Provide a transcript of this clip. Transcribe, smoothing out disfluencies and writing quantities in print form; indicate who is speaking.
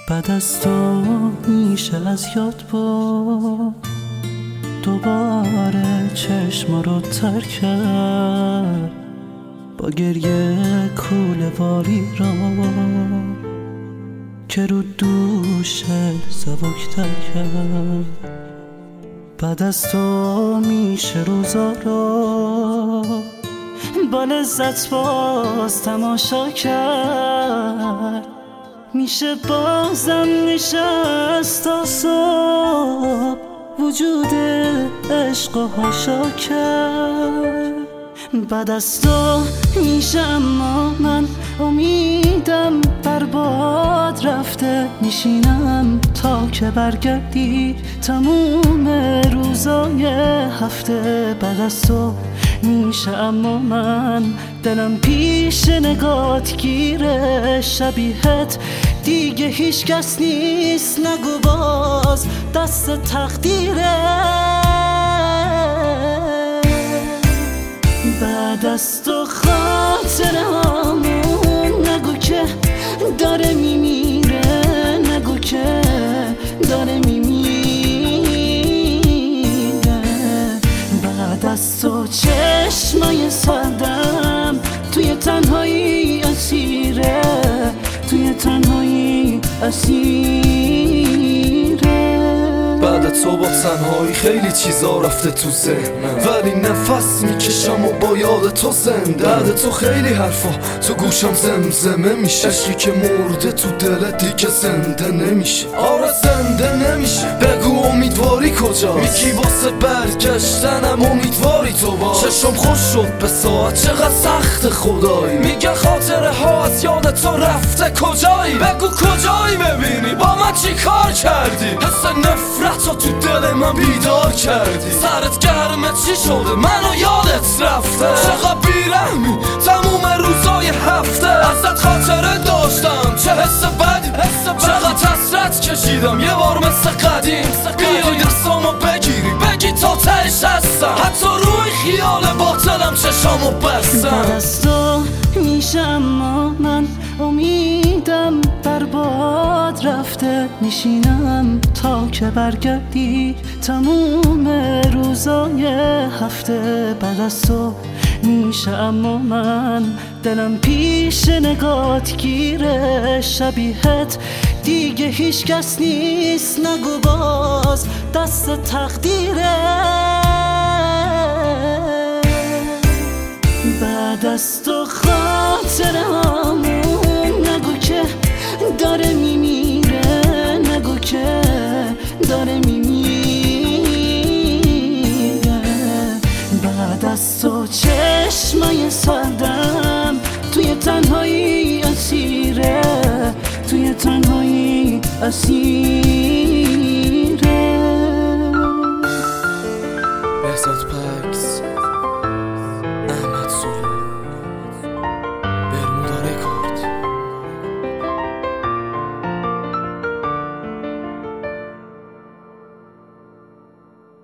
Speaker 1: بعد از تو میشه از یاد برد دوباره چشم رو تر کرد با گریه کوله واری را که رو دوشت سبکتر کرد. بعد از تو میشه روزا را با لذت باز تماشا کرد، میشه بازم نشست تا صبح وجود عشق و حاشا کرد. بعد از تو میشه اما من امیدم برباد رفته، میشینم تا که برگردی تموم روزای هفته. بعد از تو میشه اما من دلم پیش نگات گیره، شبیهت دیگه هیچ کس نیست، نگو باز دست تقدیره. بعد از تو خاطرهامون نگو که داره میمیره، نگو که داره میمیره. بعد از تو چشمای سردم توی تنهایی اسیره، توی تنهایی اسیره.
Speaker 2: بعد تو با تنهایی خیلی چیزا رفته تو ذهنم، ولی نفس میکشم و با یاد تو زنده. بعد تو خیلی حرفا تو گوشم زمزمه میشه، عشقی که مرده تو دلت دیگه زنده نمیشه. آره زنده نمیشه. بگو امیدواری کجاست؟ میگی واسه برگشتنم امیدواری تو باش. چشم خوش شد به ساعت چقدر سخت خدایی، میگن خاطره ها از یاد تو رفته کجایی؟ بگو کجایی ببینی با من چی کار کردی؟ حس نفرت تو دل من بیدار کردی. سرت گرمه چی شده منو یادت رفته؟ چقدر بیرحمی تموم روزای هفته. ازت خاطره داشتم چه حس بدی، چقدر حسرت کشیدم یه بار مثل قدیم. بیای دستامو بگیری بگی تا تهش هستم، حتی روی خیال باطلم چشامو بستم.
Speaker 1: بعد از تو میشه اما من امیدم برباد رفته، میشینم تا که برگردی تموم روزای هفته. بعد از تو میشه اما من دلم پیش نگات گیره، شبیهت دیگه هیچ کس نیست، نگو باز دست تقدیره. بعد از تو خاطرهامون نگو که داره میمیره، نگو که داره میمیره. بعد از تو چشمای سردم توی تنهایی اسیره، توی تنهایی اسیره.